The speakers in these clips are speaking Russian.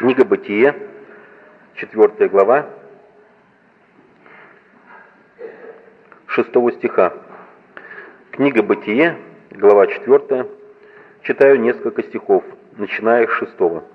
Книга Бытие, 4 глава, 6 стиха. Книга Бытие, глава 4, читаю несколько стихов, начиная с 6.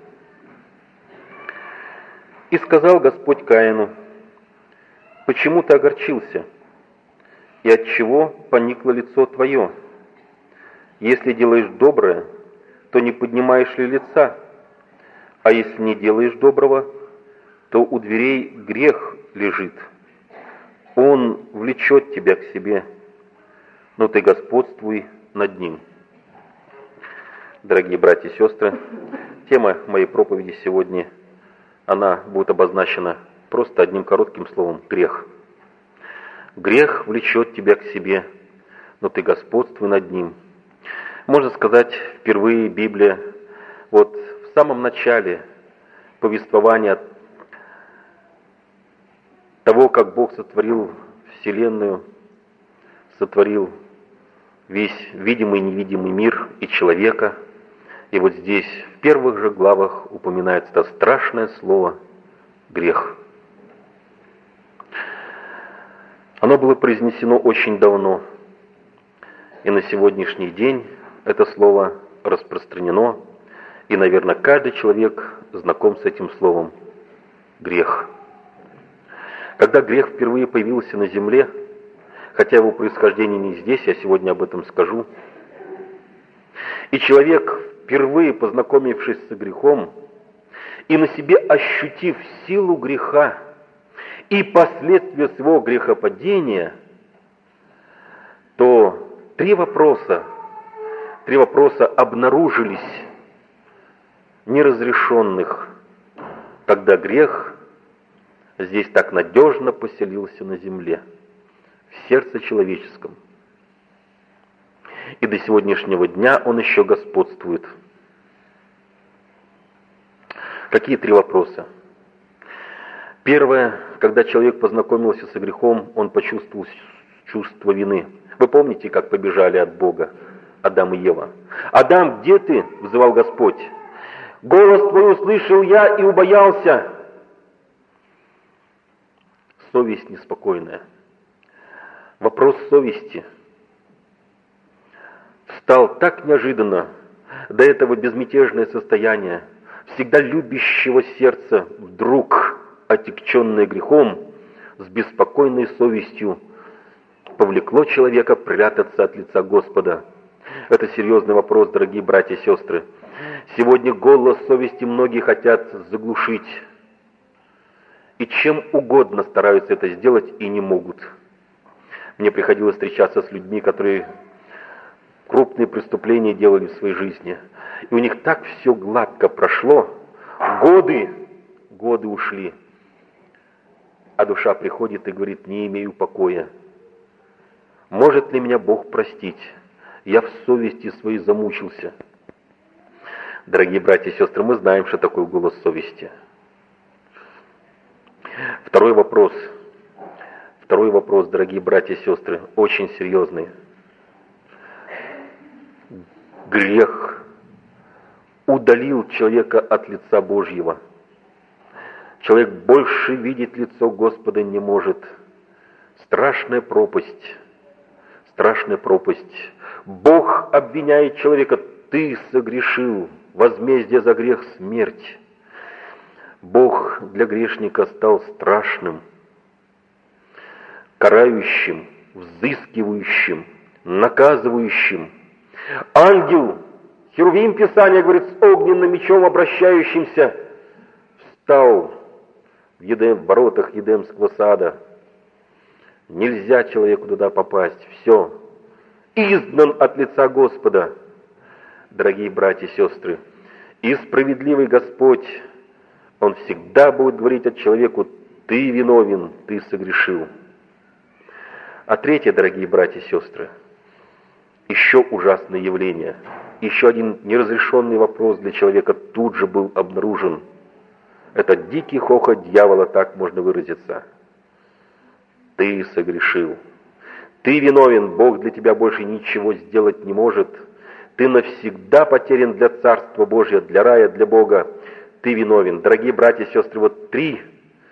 «И сказал Господь Каину: почему ты огорчился, и отчего поникло лицо твое? Если делаешь доброе, то не поднимаешь ли лица? А если не делаешь доброго, то у дверей грех лежит. Он влечет тебя к себе, но ты господствуй над ним». Дорогие братья и сестры, тема моей проповеди сегодня, она будет обозначена просто одним коротким словом: грех. Грех влечет тебя к себе, но ты господствуй над ним. Можно сказать, впервые Библия, в самом начале повествования того, как Бог сотворил Вселенную, сотворил весь видимый и невидимый мир и человека. И вот здесь, в первых же главах, упоминается это страшное слово «грех». Оно было произнесено очень давно, и на сегодняшний день это слово распространено, и, наверное, каждый человек знаком с этим словом «грех». Когда грех впервые появился на земле, хотя его происхождение не здесь, я сегодня об этом скажу, и человек, впервые познакомившись с грехом и на себе ощутив силу греха и последствия своего грехопадения, то три вопроса обнаружились неразрешенных, когда грех здесь так надежно поселился на земле, в сердце человеческом. И до сегодняшнего дня он еще господствует. Какие три вопроса? Первое, когда человек познакомился с грехом, он почувствовал чувство вины. Вы помните, как побежали от Бога Адам и Ева? «Адам, где ты?» — взывал Господь. «Голос твой услышал я и убоялся». Совесть неспокойная. Вопрос совести встал так неожиданно, до этого безмятежное состояние, всегда любящего сердца, вдруг отягченное грехом, с беспокойной совестью, повлекло человека прятаться от лица Господа. Это серьезный вопрос, дорогие братья и сестры. Сегодня голос совести многие хотят заглушить, и чем угодно стараются это сделать и не могут. Мне приходилось встречаться с людьми, которые крупные преступления делали в своей жизни. И у них так все гладко прошло, годы ушли. А душа приходит и говорит: не имею покоя. Может ли меня Бог простить? Я в совести своей замучился. Дорогие братья и сестры, мы знаем, что такое голос совести. Второй вопрос, дорогие братья и сестры, очень серьезный. Грех удалил человека от лица Божьего. Человек больше видеть лицо Господа не может. Страшная пропасть. Бог обвиняет человека: ты согрешил, возмездие за грех — смерть. Бог для грешника стал страшным, карающим, взыскивающим, наказывающим. Ангел, Херувим, Писание говорит, с огненным мечом обращающимся, встал в воротах Едемского сада. Нельзя человеку туда попасть. Все. Изгнан от лица Господа. Дорогие братья и сестры, и справедливый Господь, Он всегда будет говорить от человеку: ты виновен, ты согрешил. А третье, дорогие братья и сестры, еще ужасное явление, еще один неразрешенный вопрос для человека тут же был обнаружен. Это дикий хохот дьявола, так можно выразиться. Ты согрешил. Ты виновен, Бог для тебя больше ничего сделать не может. Ты навсегда потерян для Царства Божия, для рая, для Бога. ты виновен. Дорогие братья и сестры, вот 3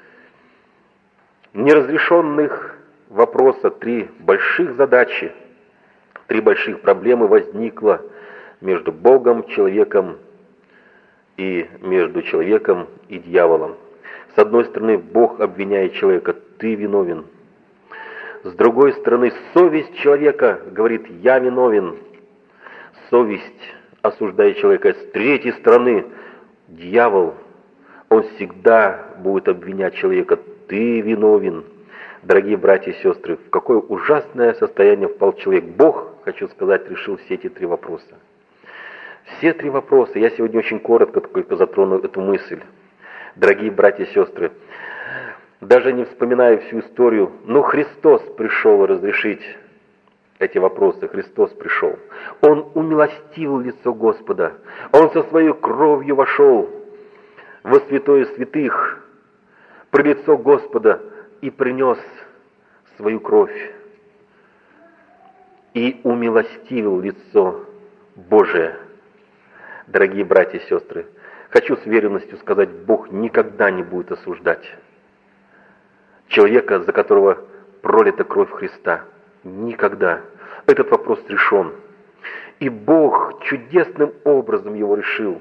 неразрешенных вопроса, 3 больших задачи, 3 больших проблемы возникло между Богом, человеком и между человеком и дьяволом. С одной стороны, Бог обвиняет человека: ты виновен. С другой стороны, совесть человека говорит: я виновен. Совесть осуждает человека. С третьей стороны, дьявол, он всегда будет обвинять человека: ты виновен. Дорогие братья и сестры, в какое ужасное состояние впал человек. Бог, хочу сказать, решил все эти 3 вопроса. Все 3 вопроса. Я сегодня очень коротко только затрону эту мысль. Дорогие братья и сестры, даже не вспоминая всю историю, но Христос пришел разрешить эти вопросы. Христос пришел. Он умилостивил лицо Господа. Он со своей кровью вошел во святое святых, при лицо Господа, и принес свою кровь. И умилостивил лицо Божие. Дорогие братья и сестры, хочу с уверенностью сказать, Бог никогда не будет осуждать человека, за которого пролита кровь Христа. Никогда. Этот вопрос решен. И Бог чудесным образом его решил.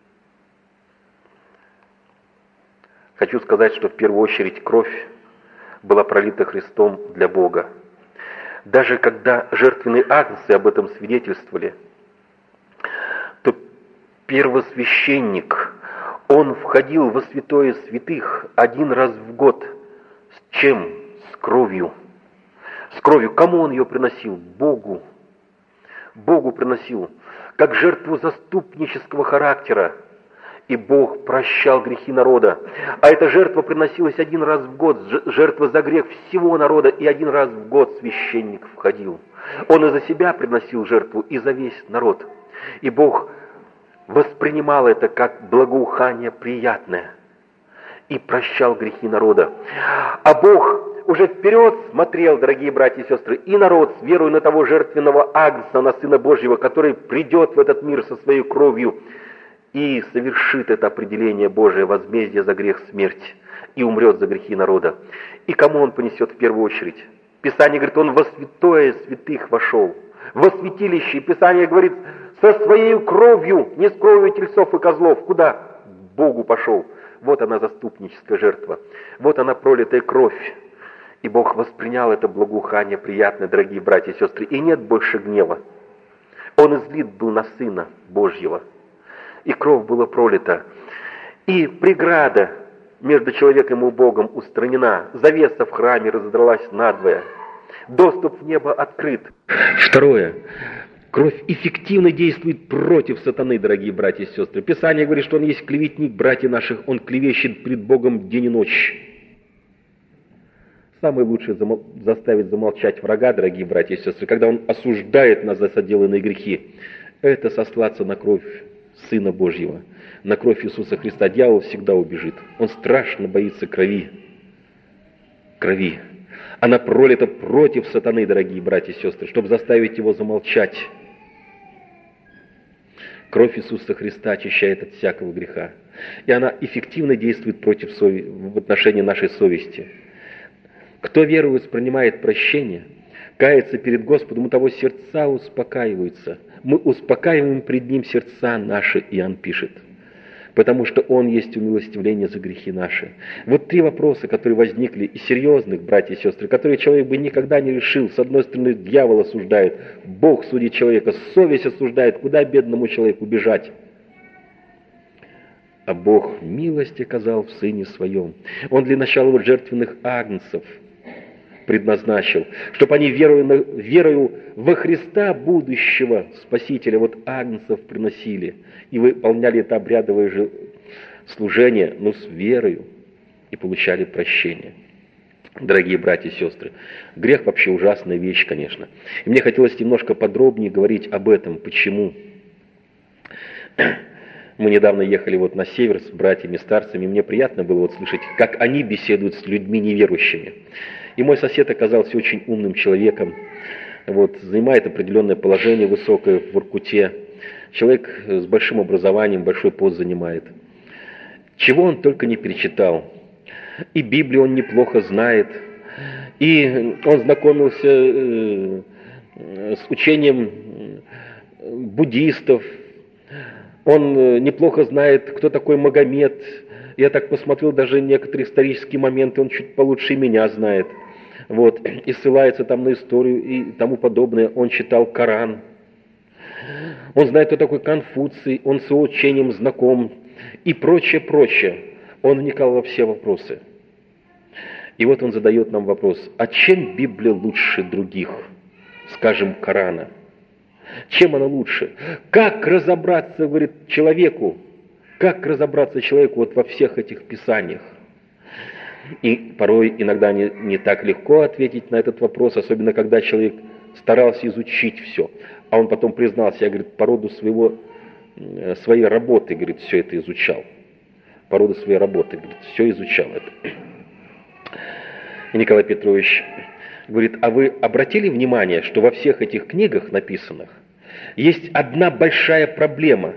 Хочу сказать, что в первую очередь кровь была пролита Христом для Бога. Даже когда жертвенные агнцы об этом свидетельствовали, то первосвященник, он входил во святое святых 1 раз в год. С чем? С кровью. С кровью. Кому он ее приносил? Богу. Богу приносил. Как жертву заступнического характера. И Бог прощал грехи народа. А эта жертва приносилась 1 раз в год. Жертва за грех всего народа. И 1 раз в год священник входил. Он и за себя приносил жертву, и за весь народ. И Бог воспринимал это как благоухание приятное. И прощал грехи народа. А Бог уже вперед смотрел, дорогие братья и сестры, и народ, с верой на того жертвенного агнца, на Сына Божьего, который придет в этот мир со своей кровью и совершит это определение Божие, возмездие за грех, смерть, и умрет за грехи народа. И кому он понесет в первую очередь? Писание говорит, он во святое святых вошел, во святилище. Писание говорит, со своей кровью, не с кровью тельцов и козлов. Куда? К Богу пошел. Вот она, заступническая жертва. Вот она, пролитая кровь. И Бог воспринял это благоухание приятное, дорогие братья и сестры. И нет больше гнева. Он излит был на Сына Божьего. И кровь была пролита. И преграда между человеком и Богом устранена. Завеса в храме разодралась надвое. Доступ в небо открыт. Второе. Кровь эффективно действует против сатаны, дорогие братья и сестры. Писание говорит, что он есть клеветник братьев наших, он клевещет пред Богом день и ночь. Самое лучшее заставить замолчать врага, дорогие братья и сестры, когда он осуждает нас за соделанные грехи, это сослаться на кровь Сына Божьего, на кровь Иисуса Христа. Дьявол всегда убежит. Он страшно боится крови. Крови. Она пролита против сатаны, дорогие братья и сестры, чтобы заставить его замолчать. Кровь Иисуса Христа очищает от всякого греха. И она эффективно действует против в отношении нашей совести. Кто верует, воспринимает прощение, кается перед Господом, у того сердца успокаиваются. Мы успокаиваем пред Ним сердца наши, Иоанн пишет, потому что Он есть умилостивление за грехи наши. Вот 3 вопроса, которые возникли, и серьезных, братья и сестры, которые человек бы никогда не решил. С одной стороны, дьявол осуждает, Бог судит человека, совесть осуждает, куда бедному человеку бежать. А Бог милость оказал в Сыне Своем. Он для начала вот жертвенных агнцев предназначил, чтобы они верою во Христа будущего Спасителя, вот агнцев приносили и выполняли это обрядовое служение, но с верою, и получали прощение. Дорогие братья и сестры, грех вообще ужасная вещь, конечно. И мне хотелось немножко подробнее говорить об этом, почему. Мы недавно ехали вот на север с братьями старцами, и мне приятно было вот слышать, как они беседуют с людьми неверующими. И мой сосед оказался очень умным человеком, вот, занимает определенное положение высокое в Воркуте. Человек с большим образованием, большой пост занимает. чего он только не перечитал. И Библию он неплохо знает, и он знакомился с учением буддистов, он неплохо знает, кто такой Магомед. Я так посмотрел, даже некоторые исторические моменты он чуть получше меня знает. Вот, и ссылается там на историю и тому подобное. Он читал Коран. Он знает, кто такой Конфуций, он с его учением знаком и прочее, прочее. Он вникал во все вопросы. И вот он задает нам вопрос, а чем Библия лучше других, скажем, Корана? Чем она лучше? Как разобраться, говорит, человеку, вот во всех этих писаниях? И порой иногда не так легко ответить на этот вопрос, особенно когда человек старался изучить все. А он потом признался, я, говорит, по роду своей работы, говорит, все это изучал. По роду своей работы, говорит, все изучал это. И Николай Петрович говорит, а вы обратили внимание, что во всех этих книгах написанных есть одна большая проблема,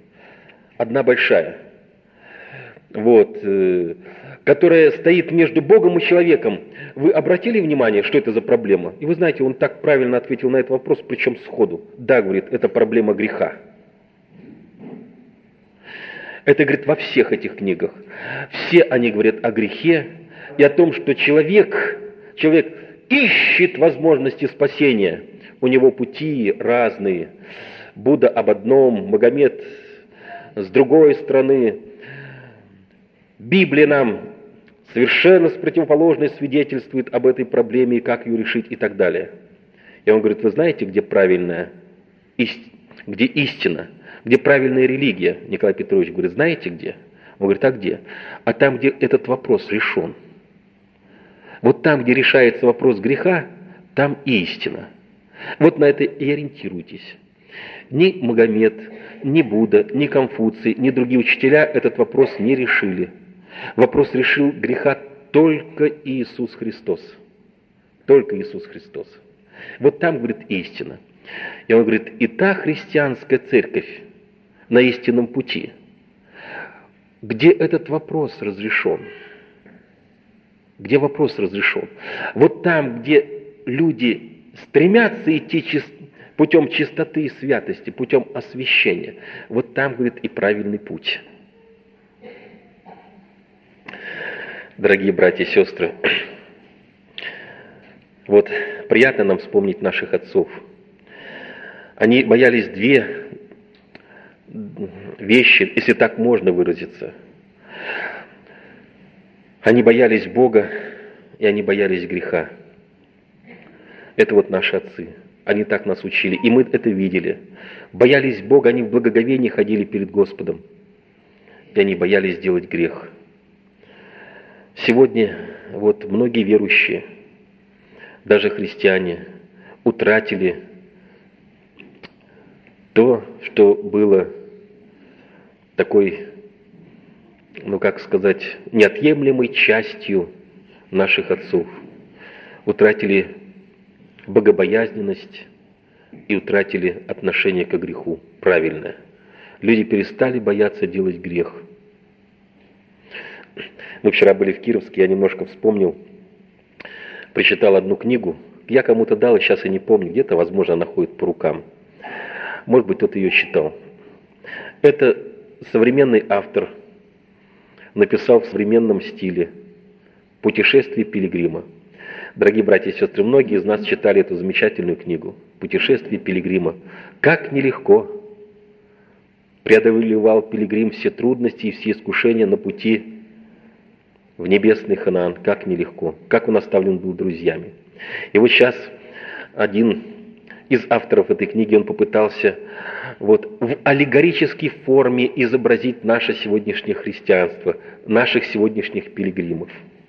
вот, которая стоит между Богом и человеком. Вы обратили внимание, что это за проблема? И вы знаете, он так правильно ответил на этот вопрос, причем сходу. Да, говорит, это проблема греха. Это, говорит, во всех этих книгах. Все они говорят о грехе и о том, что человек ищет возможности спасения. У него пути разные. Будда об одном, Магомед с другой стороны. Библия нам совершенно с противоположной свидетельствует об этой проблеме и как ее решить и так далее. И он говорит, вы знаете, где правильная, где истина, где правильная религия? Николай Петрович говорит, знаете где? Он говорит, а где? А там, где этот вопрос решен. Вот там, где решается вопрос греха, там и истина. Вот на это и ориентируйтесь. Ни Магомед, ни Будда, ни Конфуций, ни другие учителя этот вопрос не решили. Вопрос решил греха только Иисус Христос. Только Иисус Христос. Вот там, говорит, истина. И он говорит, и та христианская церковь на истинном пути, где этот вопрос разрешен. Где вопрос разрешен. Вот там, где люди стремятся идти путем чистоты и святости, путем освящения, вот там, говорит, и правильный путь. Дорогие братья и сестры, вот приятно нам вспомнить наших отцов. Они боялись две вещи, если так можно выразиться. Они боялись Бога, и они боялись греха. Это вот наши отцы. Они так нас учили, и мы это видели. Боялись Бога, они в благоговении ходили перед Господом. И они боялись делать грех. Сегодня вот многие верующие, даже христиане, утратили то, что было такой, неотъемлемой частью наших отцов. Утратили богобоязненность и утратили отношение к греху правильное. Люди перестали бояться делать грех. Мы вчера были в Кировске, я немножко вспомнил, прочитал одну книгу. Я кому-то дал, сейчас я не помню, где-то, возможно, она ходит по рукам. Может быть, кто-то ее читал. Это современный автор написал в современном стиле «Путешествие пилигрима». Дорогие братья и сестры, многие из нас читали эту замечательную книгу «Путешествие пилигрима». Как нелегко преодолевал пилигрим все трудности и все искушения на пути в небесный Ханаан. Как нелегко, как он оставлен был друзьями. И вот сейчас один из авторов этой книги, он попытался вот в аллегорической форме изобразить наше сегодняшнее христианство, наших сегодняшних пилигримов.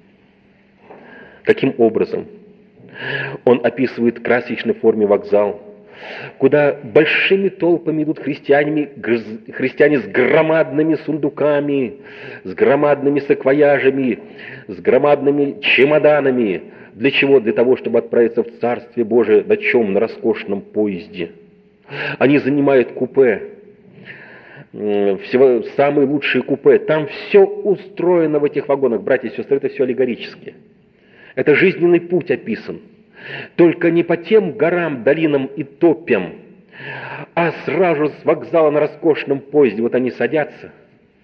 Каким образом? Он описывает в красочной форме вокзал, куда большими толпами идут христиане с громадными сундуками, с громадными саквояжами, с громадными чемоданами. Для чего? Для того, чтобы отправиться в Царствие Божие на чем? На роскошном поезде. Они занимают купе. всего самые лучшие купе. Там все устроено в этих вагонах, братья и сестры, это все аллегорически. Это жизненный путь описан. Только не по тем горам, долинам и топям, а сразу с вокзала на роскошном поезде. Вот они садятся,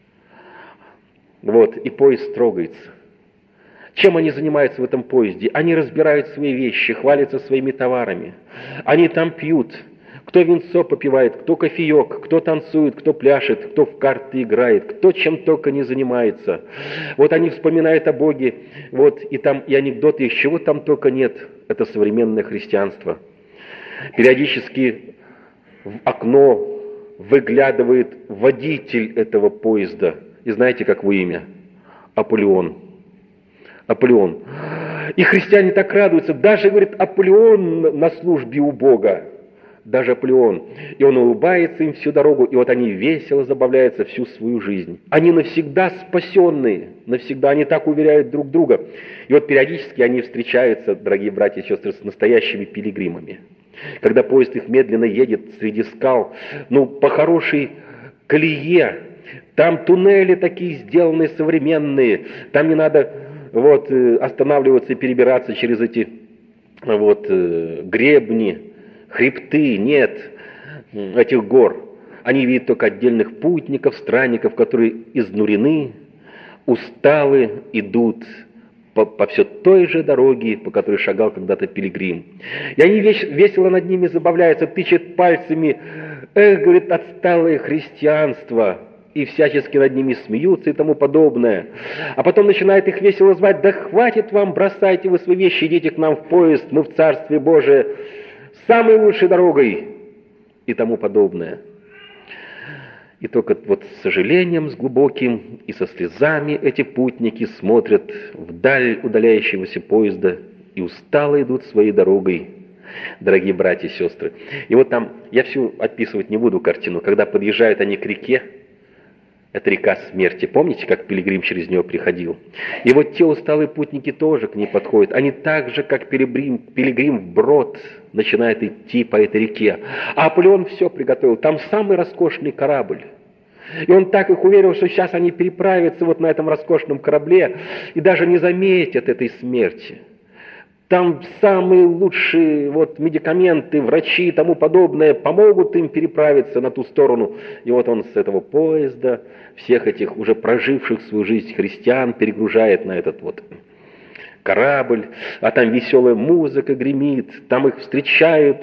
и поезд трогается. Чем они занимаются в этом поезде? Они разбирают свои вещи, хвалятся своими товарами. Они там пьют. Кто винцо попивает, кто кофеек, кто танцует, кто пляшет, кто в карты играет, кто чем только не занимается. Вот они вспоминают о Боге, и там и анекдоты, и чего там только нет. Это современное христианство. Периодически в окно выглядывает водитель этого поезда. И знаете, как его имя? Аполеон. Аполеон. И христиане так радуются. Даже, говорит, Аполеон на службе у Бога. Даже Аполеон. И он улыбается им всю дорогу, и вот они весело забавляются всю свою жизнь. Они навсегда спасенные, навсегда, они так уверяют друг друга. И вот периодически они встречаются, дорогие братья и сестры, с настоящими пилигримами. Когда поезд их медленно едет среди скал, по хорошей колее, там туннели такие сделанные, современные, там не надо останавливаться и перебираться через эти гребни, хребты, нет этих гор. Они видят только отдельных путников, странников, которые изнурены, усталы, идут по все той же дороге, по которой шагал когда-то пилигрим. И они весело над ними забавляются, тычат пальцами. Эх, говорит, отсталое христианство. И всячески над ними смеются и тому подобное. А потом начинает их весело звать: да хватит вам, бросайте вы свои вещи, идите к нам в поезд, мы в Царстве Божие, самой лучшей дорогой и тому подобное. И только с сожалением, с глубоким и со слезами эти путники смотрят вдаль удаляющегося поезда и устало идут своей дорогой, дорогие братья и сестры. И там, я всю описывать не буду картину, когда подъезжают они к реке, это река смерти. Помните, как пилигрим через нее приходил? И те усталые путники тоже к ней подходят. Они так же, как пилигрим вброд, начинают идти по этой реке. А Аполеон все приготовил. Там самый роскошный корабль. И он так их уверил, что сейчас они переправятся на этом роскошном корабле и даже не заметят этой смерти. Там самые лучшие медикаменты, врачи и тому подобное помогут им переправиться на ту сторону. И он с этого поезда всех этих уже проживших свою жизнь христиан перегружает на этот корабль, а там веселая музыка гремит, там их встречают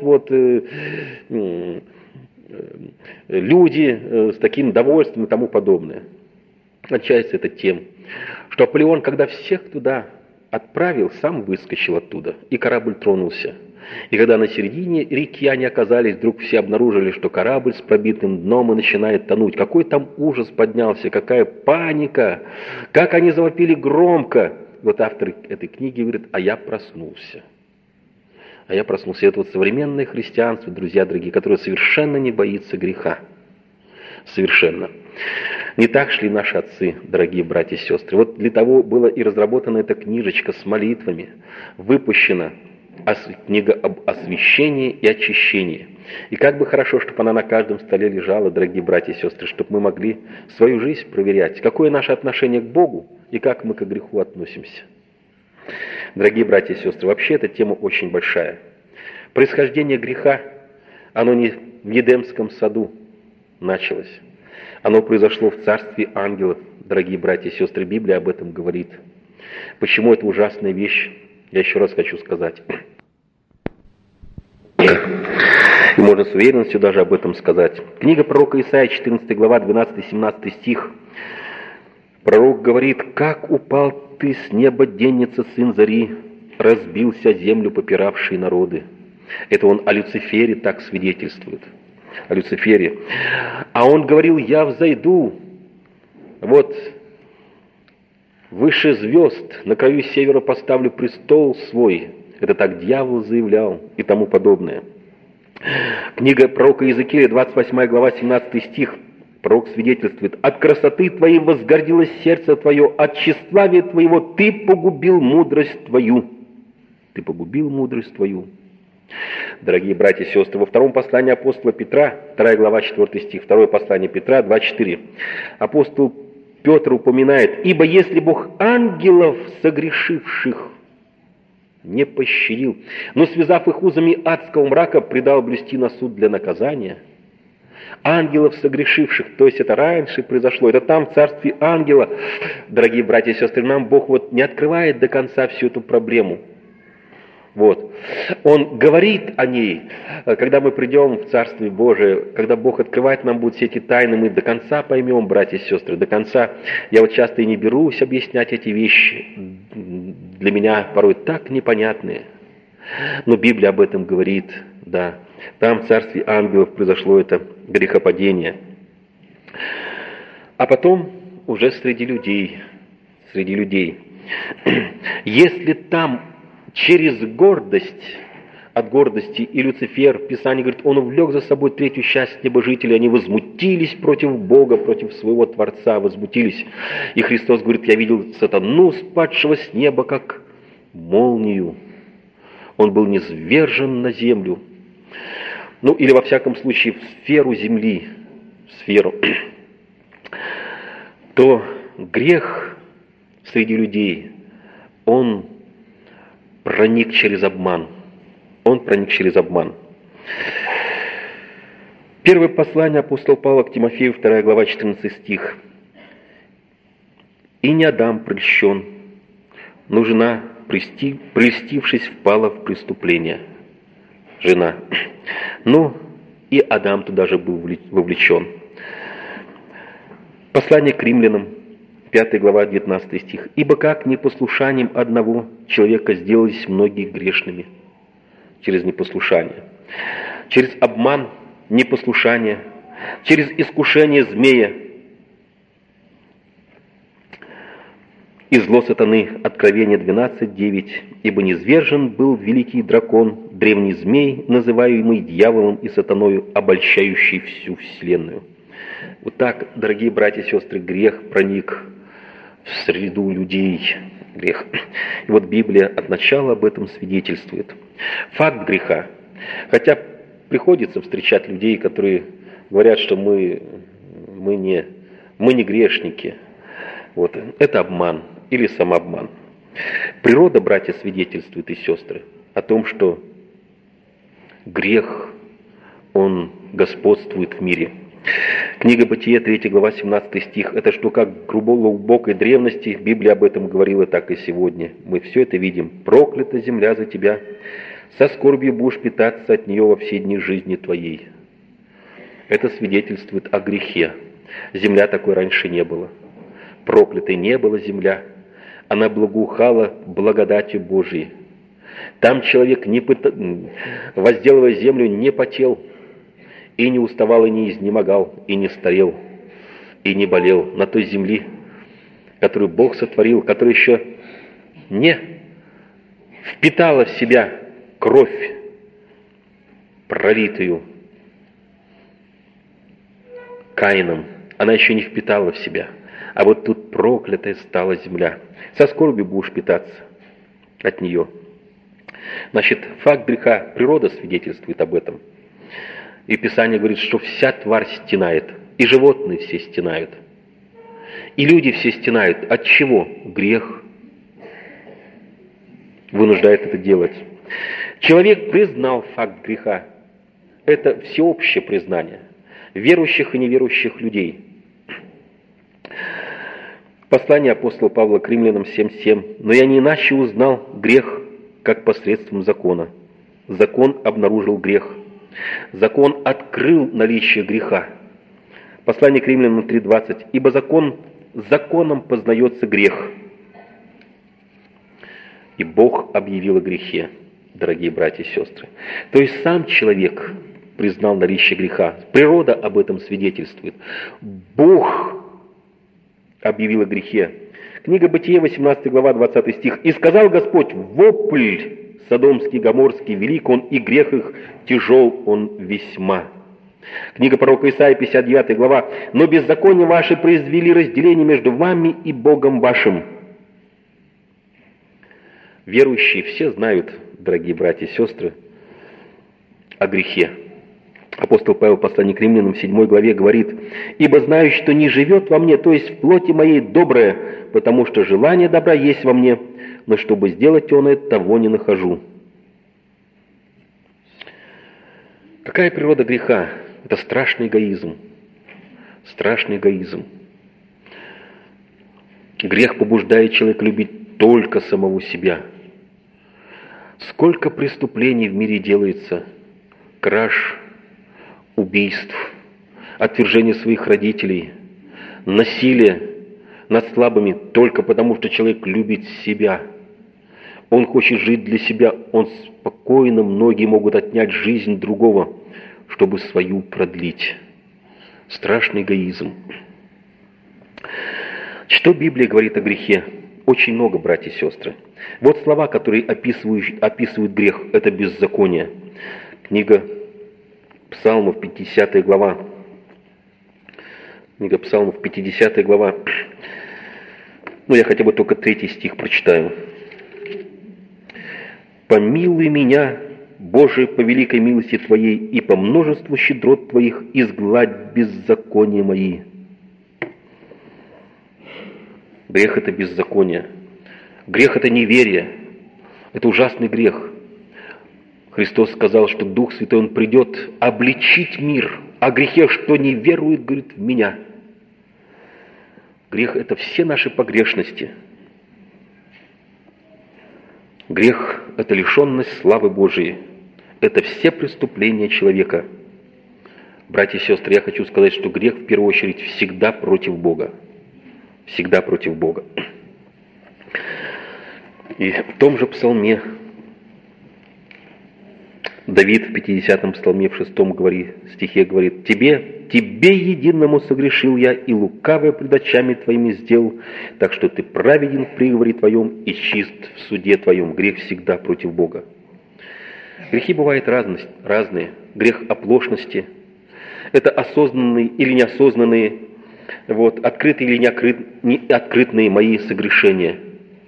люди с таким довольствием и тому подобное. Отчасти это тем, что Аполеон, когда всех туда отправил, сам выскочил оттуда, и корабль тронулся. И когда на середине реки они оказались, вдруг все обнаружили, что корабль с пробитым дном и начинает тонуть. Какой там ужас поднялся, какая паника, как они завопили громко. Автор этой книги говорит: а я проснулся. А я проснулся. Это современное христианство, друзья дорогие, которое совершенно не боится греха. Совершенно. Не так шли наши отцы, дорогие братья и сестры. Для того была и разработана эта книжечка с молитвами, выпущена книга об освящении и очищении. И как бы хорошо, чтобы она на каждом столе лежала, дорогие братья и сестры, чтобы мы могли свою жизнь проверять, какое наше отношение к Богу и как мы к греху относимся. Дорогие братья и сестры, вообще эта тема очень большая. Происхождение греха, оно не в Едемском саду началось. Оно произошло в царстве ангелов, дорогие братья и сестры. Библия об этом говорит. Почему это ужасная вещь, я еще раз хочу сказать. И можно с уверенностью даже об этом сказать. Книга пророка Исаия, 14 глава, 12-17 стих. Пророк говорит: «Как упал ты с неба, денница, сын зари, разбился землю попиравшие народы». Это он о Люцифере так свидетельствует. О Люцифере. А он говорил: «Я взойду выше звезд, на краю севера поставлю престол свой». Это так дьявол заявлял и тому подобное. Книга пророка Иезекииля, 28 глава, 17 стих. Пророк свидетельствует: «От красоты твоей возгордилось сердце твое, от тщеславия твоего ты погубил мудрость твою». Ты погубил мудрость твою. Дорогие братья и сестры, во втором послании апостола Петра, 2 глава, 4 стих, второе послание Петра, 2:4, апостол Петр упоминает: «Ибо если Бог ангелов, согрешивших, не пощадил, но, связав их узами адского мрака, предал блюсти на суд для наказания». Ангелов согрешивших, то есть это раньше произошло, это там в царстве ангела. Дорогие братья и сестры, нам Бог вот не открывает до конца всю эту проблему. Вот. Он говорит о ней, когда мы придем в Царствие Божие, когда Бог открывает нам будут все эти тайны, мы до конца поймем, братья и сестры, до конца. Я вот часто и не берусь объяснять эти вещи, для меня порой так непонятные. Но Библия об этом говорит, да. Там в Царстве ангелов произошло это грехопадение. А потом уже среди людей. Если там через гордость, от гордости и Люцифер, Писание говорит, он увлек за собой третью часть небожителей, они возмутились против Бога, против своего Творца, возмутились. И Христос говорит: я видел сатану, спадшего с неба, как молнию. Он был низвержен на землю. Ну, или во всяком случае в сферу земли, то грех среди людей, он проник через обман. Первое послание апостола Павла к Тимофею, 2 глава, 14 стих. «И не Адам прельщен, но жена, прельстившись, впала в преступление». Жена. Ну, и Адам туда же был вовлечен. Послание к римлянам, 5 глава, 19 стих. «Ибо как непослушанием одного человека сделались многие грешными». Через непослушание. Через обман, непослушание. Через искушение змея. И зло сатаны, Откровение 12:9. «Ибо низвержен был великий дракон, древний змей, называемый дьяволом и сатаною, обольщающий всю вселенную». Вот так, дорогие братья и сестры, грех проник в среду людей. Грех. И вот Библия от начала об этом свидетельствует. Факт греха. Хотя приходится встречать людей, которые говорят, что мы не грешники. Вот. Это обман или самообман. Природа, братья, свидетельствует, и сестры, о том, что грех, он господствует в мире. Книга Бытия, 3 глава, 17 стих. Это что, как в глубокой древности, Библия об этом говорила, так и сегодня. Мы все это видим. «Проклята земля за тебя, со скорбью будешь питаться от нее во все дни жизни твоей». Это свидетельствует о грехе. Земля такой раньше не было. Проклятой не была земля. Она благоухала благодатью Божией. Там человек, возделывая землю, не потел, и не уставал, и не изнемогал, и не старел, и не болел на той земле, которую Бог сотворил, которая еще не впитала в себя кровь, пролитую Каином. Она еще не впитала в себя. А вот тут проклятая стала земля. Со скорбью будешь питаться от нее. Значит, факт греха, природа свидетельствует об этом. И Писание говорит, что вся тварь стенает, и животные все стенают, и люди все стенают. От чего? Грех вынуждает это делать. Человек признал факт греха. Это всеобщее признание верующих и неверующих людей. Послание апостола Павла к римлянам 7:7. «Но я не иначе узнал грех, как посредством закона. Закон обнаружил грех. Закон открыл наличие греха». Послание к римлянам 3:20. «Ибо законом познается грех. И Бог объявил о грехе». Дорогие братья и сестры. То есть сам человек признал наличие греха. Природа об этом свидетельствует. Бог объявил о грехе. Книга Бытия, 18 глава, 20 стих. «И сказал Господь: вопль содомский, гоморский, велик он, и грех их тяжел он весьма». Книга пророка Исаии, 59 глава. «Но беззаконие ваши произвели разделение между вами и Богом вашим». Верующие все знают, дорогие братья и сестры, о грехе. Апостол Павел в послании к Римлянам в 7 главе говорит: «Ибо знаю, что не живет во мне, то есть в плоти моей, доброе, потому что желание добра есть во мне, но чтобы сделать оно, того не нахожу». Какая природа греха? Это страшный эгоизм. Страшный эгоизм. Грех побуждает человека любить только самого себя. Сколько преступлений в мире делается, краж, убийств, отвержение своих родителей, насилие над слабыми только потому, что человек любит себя. Он хочет жить для себя, он спокойно, многие могут отнять жизнь другого, чтобы свою продлить. Страшный эгоизм. Что Библия говорит о грехе? Очень много, братья и сестры. Вот слова, которые описывают грех, это беззаконие. Книга Псалмов, 50 глава. Книга Псалмов, 50 глава. Я хотя бы только 3 стих прочитаю. «Помилуй меня, Боже, по великой милости Твоей, и по множеству щедрот Твоих изгладь беззакония мои». Грех – это беззаконие. Грех – это неверие. Это ужасный грех. Христос сказал, что Дух Святой, Он придет обличить мир о грехе, что не верует, говорит, в Меня. Грех – это все наши погрешности. Грех – это лишенность славы Божией. Это все преступления человека. Братья и сестры, я хочу сказать, что грех в первую очередь всегда против Бога. Всегда против Бога. И в том же псалме Давид в 50-м псалме, в 6-м стихе говорит: «Тебе единому согрешил я, и лукавое пред очами Твоими сделал, так что Ты праведен в приговоре Твоем и чист в суде Твоем». Грех всегда против Бога. Грехи бывают разные. Грех оплошности – это осознанные или неосознанные, открытые или неоткрытые мои согрешения.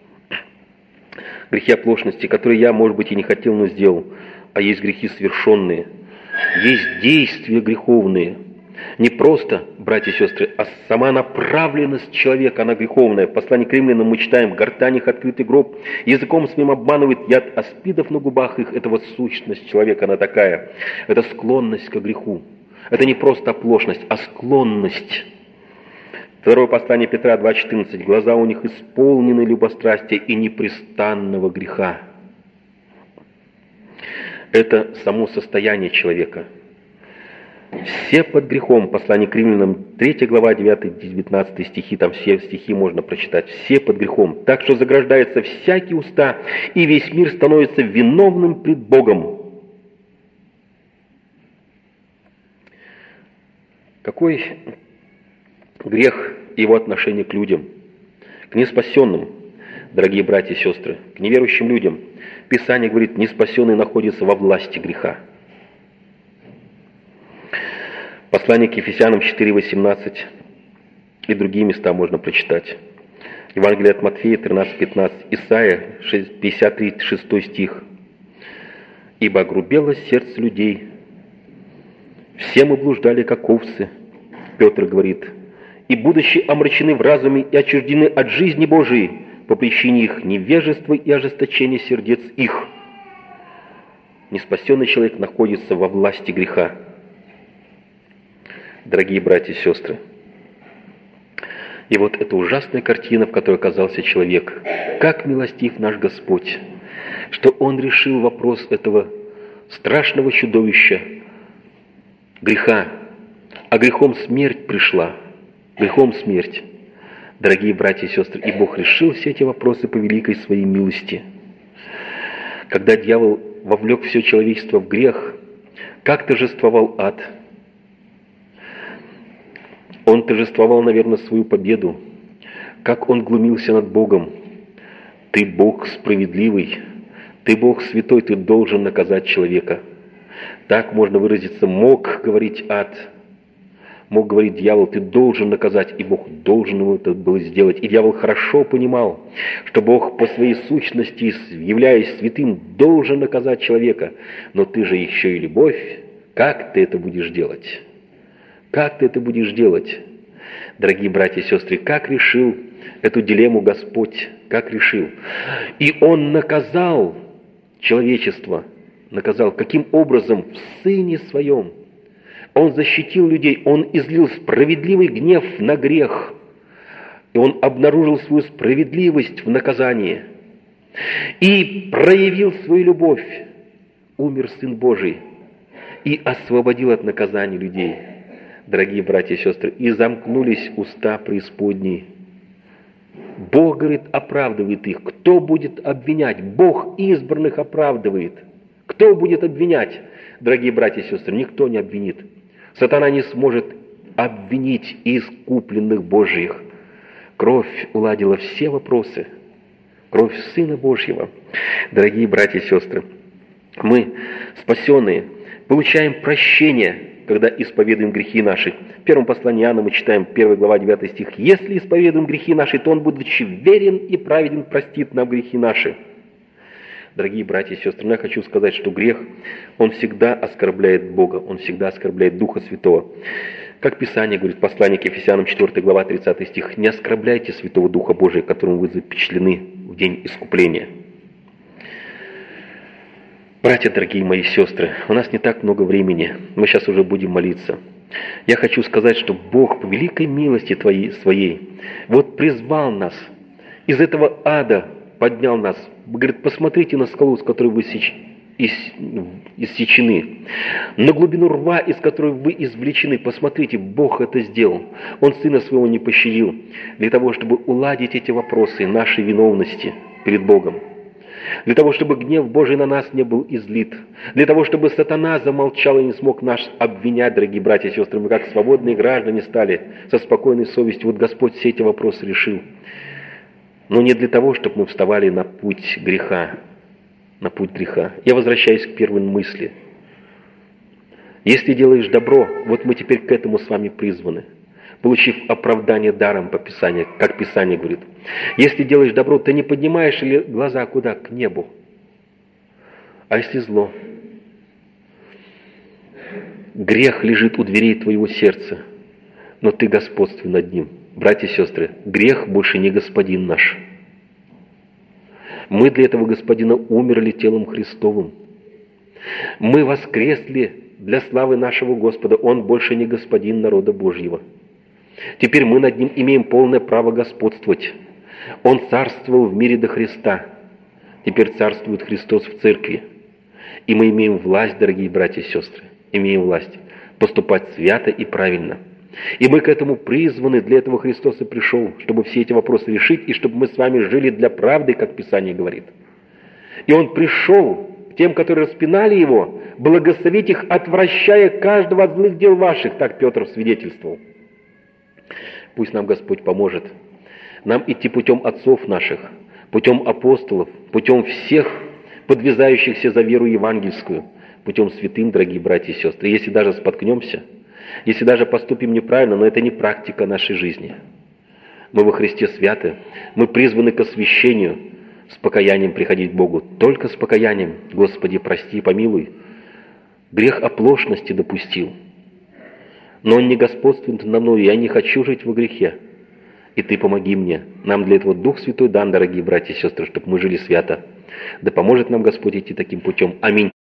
Грехи оплошности, которые я, может быть, и не хотел, но сделал. А есть грехи совершенные. Есть действия греховные. Не просто, братья и сестры, а сама направленность человека, она греховная. В послании к Римлянам мы читаем: «Гортань их открытый гроб, языком своим обманывает, яд аспидов на губах их». Это сущность человека, она такая. Это склонность к греху. Это не просто оплошность, а склонность. Второе послание Петра 2,14. «Глаза у них исполнены любострастия и непрестанного греха». Это само состояние человека. Все под грехом. Послание к Римлянам, 3 глава, 9-19 стихи, там все стихи можно прочитать. Все под грехом. Так что заграждаются всякие уста, и весь мир становится виновным пред Богом. Какой грех и его отношение к людям, к неспасенным, дорогие братья и сестры, к неверующим людям. Писание говорит: неспасенный находится во власти греха. Послание к Ефесянам 4:18 и другие места можно прочитать. Евангелие от Матфея 13:15, Исайя 53:6 стих. «Ибо огрубело сердце людей, все мы блуждали, как овцы», Петр говорит, «и будучи омрачены в разуме и отчуждены от жизни Божией по причине их невежества и ожесточения сердец их». Неспасенный человек находится во власти греха. Дорогие братья и сестры, и это ужасная картина, в которой оказался человек. Как милостив наш Господь, что Он решил вопрос этого страшного чудовища, греха. А грехом смерть пришла. Грехом смерть. Дорогие братья и сестры, и Бог решил все эти вопросы по великой своей милости. Когда дьявол вовлек все человечество в грех, как торжествовал ад? Он торжествовал, наверное, свою победу. Как он глумился над Богом. «Ты Бог справедливый, Ты Бог святой, Ты должен наказать человека». Так, можно выразиться, мог говорить ад. Мог говорить дьявол: ты должен наказать, и Бог должен его это было сделать. И дьявол хорошо понимал, что Бог по своей сущности, являясь святым, должен наказать человека. Но ты же еще и любовь. Как ты это будешь делать? Как ты это будешь делать? Дорогие братья и сестры, как решил эту дилемму Господь? Как решил? И Он наказал человечество. Наказал. Каким образом? В Сыне Своем. Он защитил людей, Он излил справедливый гнев на грех, и Он обнаружил свою справедливость в наказании и проявил свою любовь. Умер Сын Божий и освободил от наказания людей. Дорогие братья и сестры, и замкнулись уста преисподней. Бог, говорит, оправдывает их. Кто будет обвинять? Бог избранных оправдывает. Кто будет обвинять? Дорогие братья и сестры, никто не обвинит. Сатана не сможет обвинить искупленных Божьих. Кровь уладила все вопросы. Кровь Сына Божьего. Дорогие братья и сестры, мы, спасенные, получаем прощение, когда исповедуем грехи наши. В первом послании Иоанна мы читаем 1 глава 9 стих. «Если исповедуем грехи наши, то Он, будучи верен и праведен, простит нам грехи наши». Дорогие братья и сестры, я хочу сказать, что грех, он всегда оскорбляет Бога, он всегда оскорбляет Духа Святого. Как Писание говорит, послание к Ефесянам, 4 глава, 30 стих, «Не оскорбляйте Святого Духа Божия, которым вы запечатлены в день искупления». Братья, дорогие мои сестры, у нас не так много времени, мы сейчас уже будем молиться. Я хочу сказать, что Бог по великой милости Своей вот призвал нас из этого ада, поднял нас. Говорит, посмотрите на скалу, с которой вы иссечены, на глубину рва, из которой вы извлечены. Посмотрите, Бог это сделал. Он Сына Своего не пощадил для того, чтобы уладить эти вопросы нашей виновности перед Богом. Для того, чтобы гнев Божий на нас не был излит. Для того, чтобы сатана замолчал и не смог нас обвинять, дорогие братья и сестры. Мы как свободные граждане стали со спокойной совестью. Вот Господь все эти вопросы решил. Но не для того, чтобы мы вставали на путь греха. На путь греха. Я возвращаюсь к первой мысли. Если делаешь добро, вот мы теперь к этому с вами призваны, получив оправдание даром по Писанию, как Писание говорит. Если делаешь добро, ты не поднимаешь ли глаза куда? К небу. А если зло? Грех лежит у дверей твоего сердца, но ты господствуй над ним. Братья и сестры, грех больше не господин наш. Мы для этого господина умерли телом Христовым. Мы воскресли для славы нашего Господа. Он больше не господин народа Божьего. Теперь мы над ним имеем полное право господствовать. Он царствовал в мире до Христа. Теперь царствует Христос в церкви. И мы имеем власть, дорогие братья и сестры, имеем власть поступать свято и правильно. И мы к этому призваны, для этого Христос и пришел, чтобы все эти вопросы решить, и чтобы мы с вами жили для правды, как Писание говорит. И Он пришел к тем, которые распинали Его, благословить их, отвращая каждого от злых дел ваших, так Петр свидетельствовал. Пусть нам Господь поможет. Нам идти путем отцов наших, путем апостолов, путем всех подвязающихся за веру евангельскую, путем святым, дорогие братья и сестры. Если даже споткнемся, если даже поступим неправильно, но это не практика нашей жизни. Мы во Христе святы, мы призваны к освящению, с покаянием приходить к Богу. Только с покаянием. Господи, прости, помилуй. Грех оплошности допустил. Но он не господствует надо мною, я не хочу жить во грехе. И Ты помоги мне. Нам для этого Дух Святой дан, дорогие братья и сестры, чтобы мы жили свято. Да поможет нам Господь идти таким путем. Аминь.